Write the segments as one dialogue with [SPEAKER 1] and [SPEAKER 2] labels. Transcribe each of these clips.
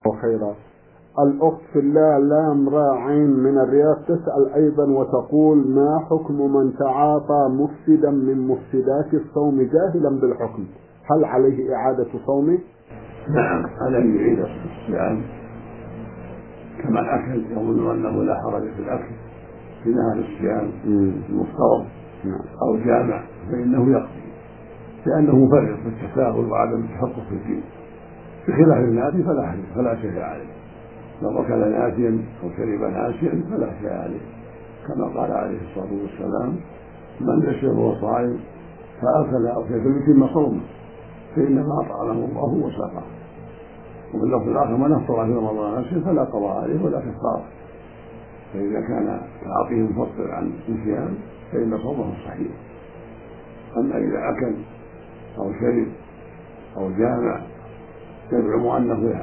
[SPEAKER 1] خيرا. الأخت في الله لام راعين من الرياض تسأل أيضا وتقول: ما حكم من تعاطى مفسدا من مفسدات الصوم جاهلا بالحكم؟ هل عليه إعادة صومه؟
[SPEAKER 2] نعم، عليه يعيد الصيام كما الأكل، يظن أنه لا حرج في الأكل في نهار الصيام المفترض أو جامع فإنه يقضي، لأنه مفرط في التساهل وعدم التفقه في الدين، بخلاف الناسي فلا شيء عليه. لو أكل ناسيا أو شرب ناسيا فلا شيء عليه، كما قال عليه الصلاة والسلام: من نسي وهو صائم فأكل أو شرب فليتم صومه فإنما أطعمه الله وسقاه. وفي اللفظ الآخر: من أفطر في رمضان ناسيا فلا قضاء عليه ولا كفارة. فإذا كان تعاطيه مفطر عن نسيان فإن صومه صحيح. أما إذا أكل أو شرب أو جامع يزعم أنه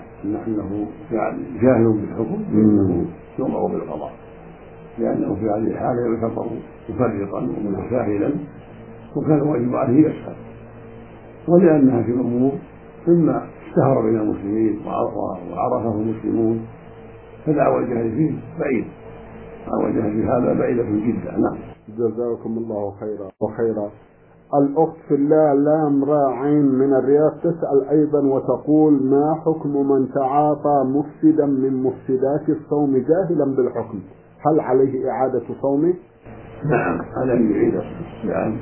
[SPEAKER 2] جاهل بالحكم فإنه يؤمر بالقضاء، لأنه في هذه الحالة يعتبر مفرطا ومتساهلا وكان الواجب عليه يسهل، ولأنها في الأمور مما اشتهر بين المسلمين وعرفه المسلمون فدعوى الجهل فيه بعيد، دعوى الجهل في هذا بعيدة جدا. نعم.
[SPEAKER 1] جزاكم الله خيرا. الأخت في الله لام راعين من الرياض تسأل أيضا وتقول: ما حكم من تعاطى مفسدا من مفسدات الصوم جاهلا بالحكم؟ هل عليه إعادة صومه؟
[SPEAKER 2] نعم، عليه يعيد الصيام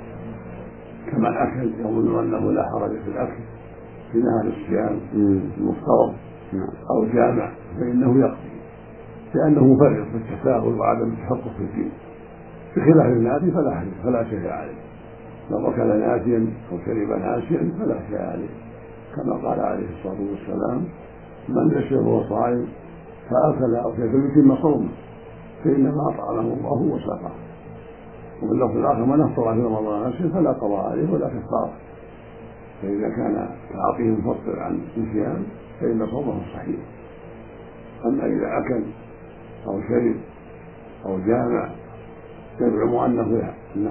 [SPEAKER 2] كما الأكل، يظن أنه لا حرج في الأكل في نهار الصيام المفترض أو جامع فإنه يقضي، لأنه مفرط في التساهل وعدم التفقه في الدين، بخلاف الناسي فلا شيء عليه. لو أكل ناسيا أو شرب ناسيا فلا شيء عليه، كما قال عليه الصلاة والسلام: من نسي وهو صائم فأكل أو شرب فليتم صومه فإنما أطعمه الله وسقاه. وفي اللفظ الآخر: من أفطر في رمضان ناسيا فلا قضاء عليه ولا كفارة. فإذا كان تعاطيه مفطر عن نسيان فإن صومه صحيح. أما إذا أكل أو شرب أو جامع يزعم أنه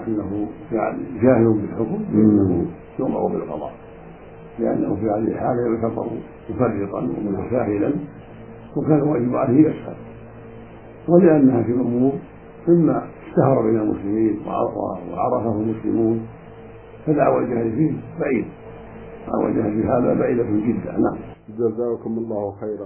[SPEAKER 2] جاهل بالحكم فإنه يؤمر بالقضاء، لأنه في هذه الحالة يعتبر مفرطا ومتساهلا وكان الواجب عليه يسهل، ولأنها في الأمور مما اشتهر بين المسلمين وعرفه المسلمون فدعوى الجهل فيه بعيد، دعوى الجهل في هذا بعيدة جدا. نعم.
[SPEAKER 1] جزاكم الله خيرا.